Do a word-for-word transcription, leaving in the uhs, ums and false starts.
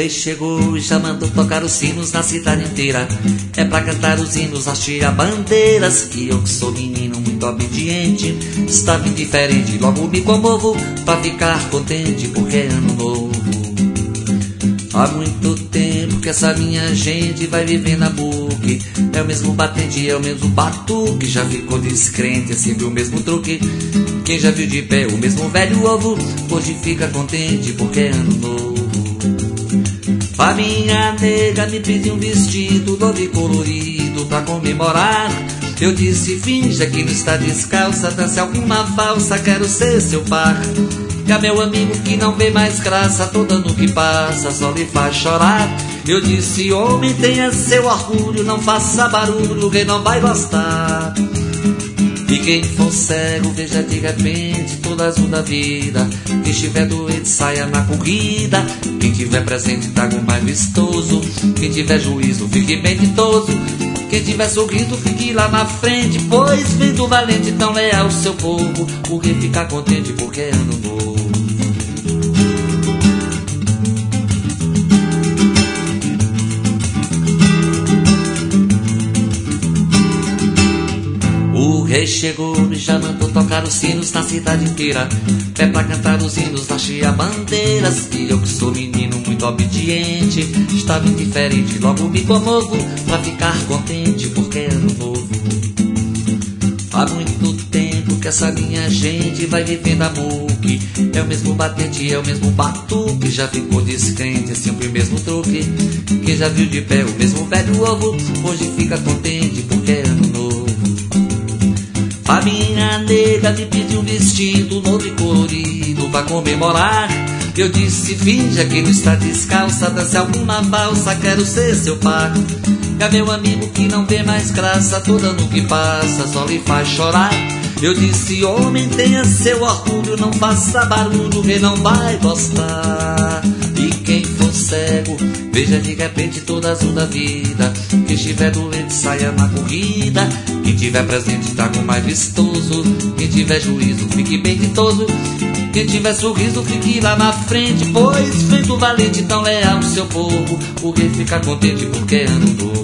rei chegou e já mandou tocar os sinos na cidade inteira. É pra cantar os hinos, hastear bandeiras. E eu que sou menino muito obediente, estava indiferente, logo me comovo pra ficar contente, porque é ano novo. Há muito tempo que essa minha gente vai vivendo a buque. É o mesmo batente, é o mesmo batuque. Já ficou descrente, é sempre o mesmo truque. Quem já viu de pé o mesmo velho ovo, hoje fica contente porque é ano novo. A minha nega me pediu um vestido novo e colorido pra comemorar. Eu disse, finja que não está descalça, dance alguma valsa, quero ser seu par. E a meu amigo que não vê mais graça, todo ano que passa só lhe faz chorar. Eu disse, homem, tenha seu orgulho, não faça barulho, quem não vai gostar. E quem for cego, veja de repente toda azul da vida. Quem estiver doente, saia na corrida. Quem tiver presente, traga o mais vistoso. Quem tiver juízo, fique bem ditoso. Quem tiver sorriso, fique lá na frente, pois vendo valente, tão leal o seu povo. O rei fica contente porque é ano novo. O rei chegou e já mandou tocar os sinos na cidade inteira. É pra cantar os hinos, hastear bandeiras. E eu que sou menino muito obediente, estava indiferente, logo me comovo pra ficar contente, porque é ano novo. Há muito tempo que essa minha gente vai vivendo a muque. É o mesmo batente, é o mesmo batuque. Já ficou descrente, é sempre o mesmo truque. Quem já viu de pé o mesmo velho ovo, hoje fica contente porque é ano novo. A minha nega me pediu um vestido novo e colorido pra comemorar. Eu disse, finja que não está descalça, dance alguma valsa, quero ser seu par. E a meu amigo que não vê mais graça, todo ano que passa só lhe faz chorar. Eu disse, homem, tenha seu orgulho, não faça barulho, quem não vai gostar. E quem for cego, veja de repente toda azul da vida. Quem estiver doente, saia na corrida. Quem tiver presente, traga o mais vistoso. Quem tiver juízo, fique bem ditoso. Quem tiver sorriso, fique lá na frente, pois feito valente, tão leal o seu povo. O rei fica contente porque é ano novo.